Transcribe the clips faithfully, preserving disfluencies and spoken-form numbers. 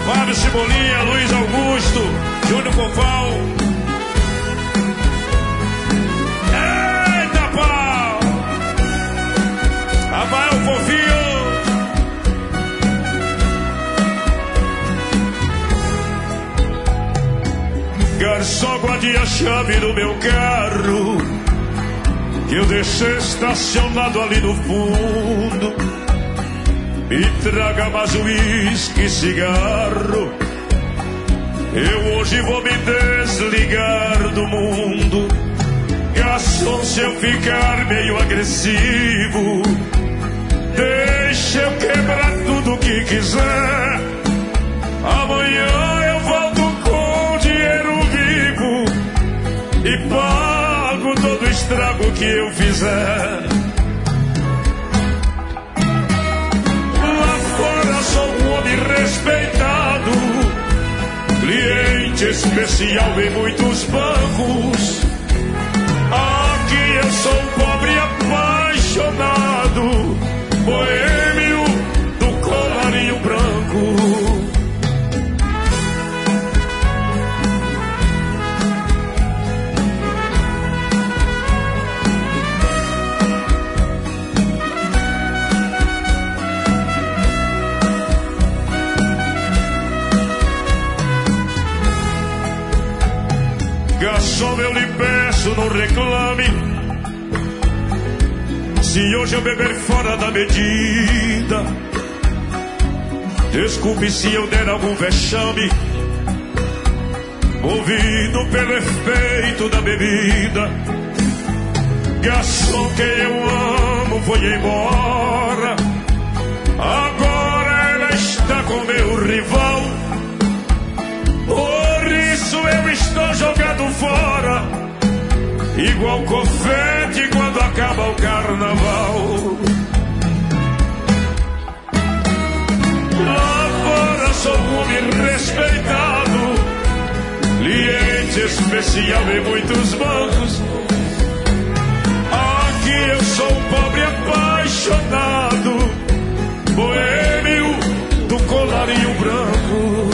Fábio Cebolinha, Luiz Augusto, Júnior Cofal. Eita pau! Rafael Fofinho. Garçom, guarde a chave do meu carro, que eu deixei estacionado ali no fundo. Me traga mais uísque e cigarro, eu hoje vou me desligar do mundo. Garçom, se eu ficar meio agressivo, deixa eu quebrar tudo que quiser. Amanhã eu volto com dinheiro vivo e pago todo o estrago que eu fizer. Lá fora sou um homem respeitado, cliente especial em muitos bancos. Aqui eu sou um pobre apaixonado, boêmio do colarinho branco. Garçom, eu lhe peço, não reclame se hoje eu beber fora da medida. Desculpe se eu der algum vexame, movido pelo efeito da bebida. Garçom, quem eu amo foi embora, agora ela está com meu rival. Por isso eu estou jogado fora, igual confete quando acaba o carnaval. Lá fora sou um homem respeitado, cliente especial em muitos bancos. Aqui eu sou um pobre apaixonado, boêmio do colarinho branco.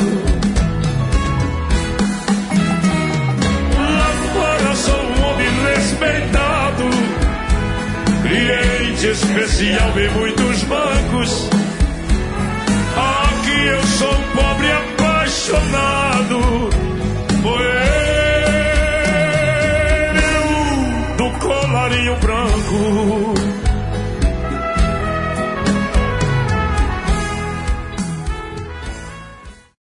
Sou um homem respeitado, cliente especial em muitos bancos.